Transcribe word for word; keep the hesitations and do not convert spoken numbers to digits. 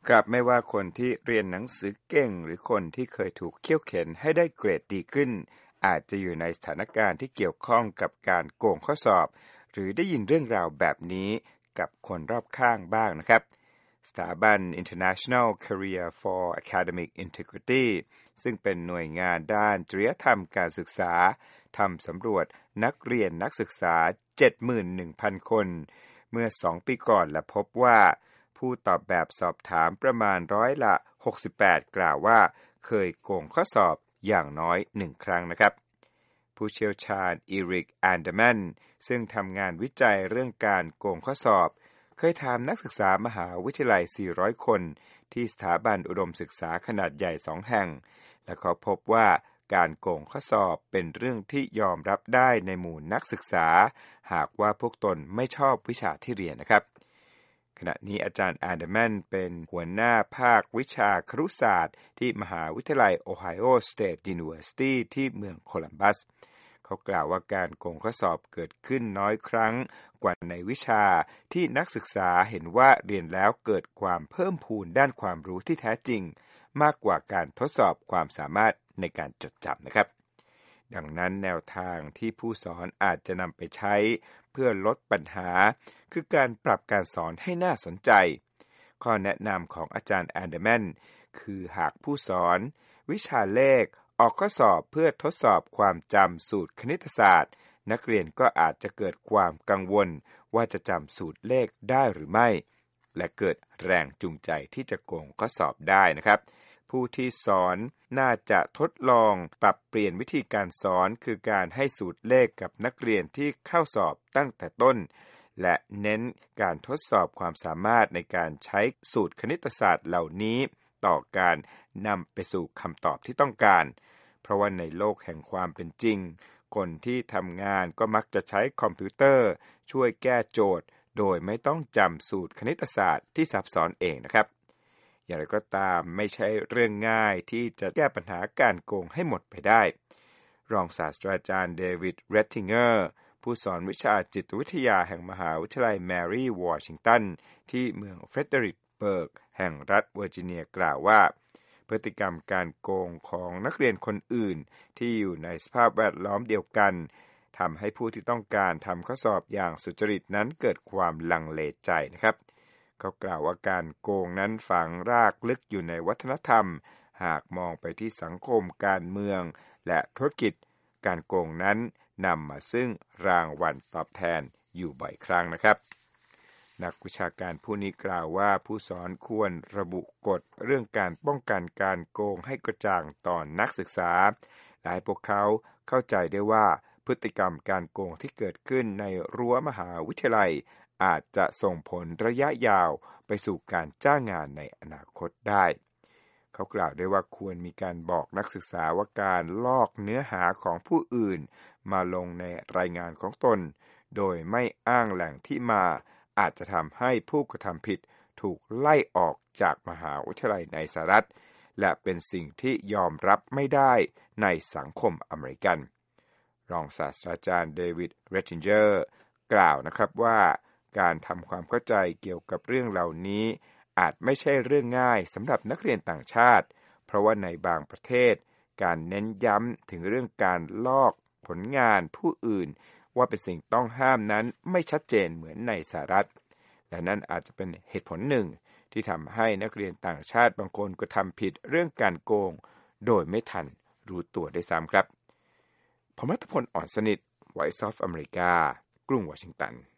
ครับไม่ว่าคนที่เรียนหนังสือเก่งหรือคนที่เคยถูกเคี่ยวเข็นให้ได้เกรดดีขึ้นอาจจะอยู่ในสถานการณ์ที่เกี่ยวข้องกับการโกงข้อสอบหรือได้ยินเรื่องราวแบบนี้กับคนรอบข้างบ้างนะครับสถาบัน International Career for Academic Integrity ซึ่งเป็นหน่วยงานด้านจริยธรรมการศึกษาทำสำรวจนักเรียนนักศึกษา เจ็ดหมื่นหนึ่งพัน คนเมื่อสองปีก่อนและพบว่าผู้ตอบแบบสอบถามประมาณร้อยละหกสิบแปดกล่าวว่าเคยโกงข้อสอบอย่างน้อยหนึ่งครั้งนะครับผู้เชี่ยวชาญอีริกแอนเดอร์แมนซึ่งทำงานวิจัยเรื่องการโกงข้อสอบเคยถามนักศึกษามหาวิทยาลัยสี่ร้อยคนที่สถาบันอุดมศึกษาขนาดใหญ่สองแห่งและเขาพบว่าการโกงข้อสอบเป็นเรื่องที่ยอมรับได้ในหมู่นักศึกษาหากว่าพวกตนไม่ชอบวิชาที่เรียนนะครับขณะนี้อาจารย์แอนเดอร์แมนเป็นหัวหน้าภาควิชาครุศาสตร์ที่มหาวิทยาลัย Ohio State University ที่เมืองโคลัมบัสเขากล่าวว่าการโกงข้อสอบเกิดขึ้นน้อยครั้งกว่าในวิชาที่นักศึกษาเห็นว่าเรียนแล้วเกิดความเพิ่มพูนด้านความรู้ที่แท้จริงมากกว่าการทดสอบความสามารถในการจดจำนะครับดังนั้นแนวทางที่ผู้สอนอาจจะนำไปใช้เพื่อลดปัญหาคือการปรับการสอนให้น่าสนใจข้อแนะนำของอาจารย์แอนเดอร์แมนคือหากผู้สอนวิชาเลขออกข้อสอบเพื่อทดสอบความจำสูตรคณิตศาสตร์นักเรียนก็อาจจะเกิดความกังวลว่าจะจำสูตรเลขได้หรือไม่และเกิดแรงจูงใจที่จะโกงข้อสอบได้นะครับผู้ที่สอนน่าจะทดลองปรับเปลี่ยนวิธีการสอนคือการให้สูตรเลขกับนักเรียนที่เข้าสอบตั้งแต่ต้นและเน้นการทดสอบความสามารถในการใช้สูตรคณิตศาสตร์เหล่านี้ต่อการนำไปสู่คำตอบที่ต้องการเพราะว่าในโลกแห่งความเป็นจริงคนที่ทำงานก็มักจะใช้คอมพิวเตอร์ช่วยแก้โจทย์โดยไม่ต้องจำสูตรคณิตศาสตร์ที่ซับซ้อนเองนะครับอย่างไรก็ตามไม่ใช่เรื่องง่ายที่จะแก้ปัญหาการโกงให้หมดไปได้รองศาสตราจารย์เดวิดเรตติงเกอร์ผู้สอนวิชาจิตวิทยาแห่งมหาวิทยาลัยแมรีวอชิงตันที่เมืองเฟรเดริกเบิร์กแห่งรัฐเวอร์จิเนียกล่าวว่าพฤติกรรมการโกงของนักเรียนคนอื่นที่อยู่ในสภาพแวดล้อมเดียวกันทำให้ผู้ที่ต้องการทำข้อสอบอย่างสุจริตนั้นเกิดความลังเลใจนะครับเขากล่าวว่าการโกงนั้นฝังรากลึกอยู่ในวัฒนธรรมหากมองไปที่สังคมการเมืองและธุรกิจการโกงนั้นนำมาซึ่งรางวัลตอบแทนอยู่บ่อยครั้งนะครับนักวิชาการผู้นี้กล่าวว่าผู้สอนควรระบุกฎเรื่องการป้องกันการโกงให้กระจ่างต่อนักศึกษาและให้พวกเขาเข้าใจได้ว่าพฤติกรรมการโกงที่เกิดขึ้นในรั้วมหาวิทยาลัยอาจจะส่งผลระยะยาวไปสู่การจ้างงานในอนาคตได้เขากล่าวได้ว่าควรมีการบอกนักศึกษาว่าการลอกเนื้อหาของผู้อื่นมาลงในรายงานของตนโดยไม่อ้างแหล่งที่มาอาจจะทำให้ผู้กระทำผิดถูกไล่ออกจากมหาวิทยาลัยในสหรัฐและเป็นสิ่งที่ยอมรับไม่ได้ในสังคมอเมริกันรองศาสตราจารย์เดวิดเรตติงเกอร์กล่าวนะครับว่าการทำความเข้าใจเกี่ยวกับเรื่องเหล่านี้อาจไม่ใช่เรื่องง่ายสำหรับนักเรียนต่างชาติเพราะว่าในบางประเทศการเน้นย้ำถึงเรื่องการลอกผลงานผู้อื่นว่าเป็นสิ่งต้องห้ามนั้นไม่ชัดเจนเหมือนในสหรัฐและนั่นอาจจะเป็นเหตุผลหนึ่งที่ทำให้นักเรียนต่างชาติบางคนกระทำผิดเรื่องการโกงโดยไม่ทันรู้ตัวได้ซ้ำครับผมรัฐพล อ่อนสนิท Voice of America กรุงวอชิงตัน